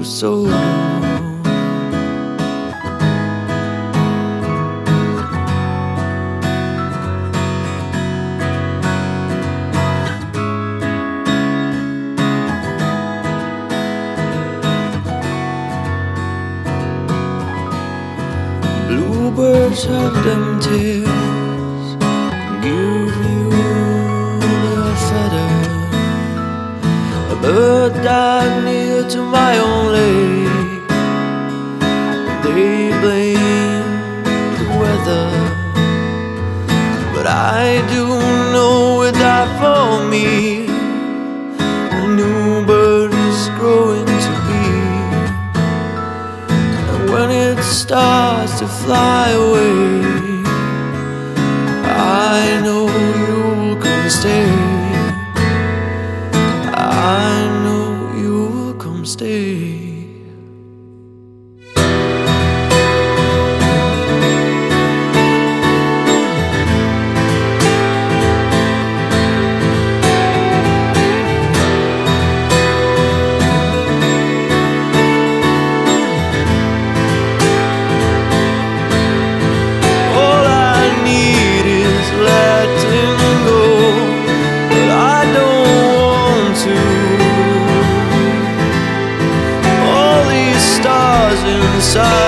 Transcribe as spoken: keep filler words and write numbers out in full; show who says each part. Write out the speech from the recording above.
Speaker 1: so do. Bluebirds have them tails, give you your feather. A bird died near to my own lake. They blame the weather, but I do know it died for me. A new bird is growing to be, and when it starts to fly away, I know you'll come and stay. I know you'll come stay. Inside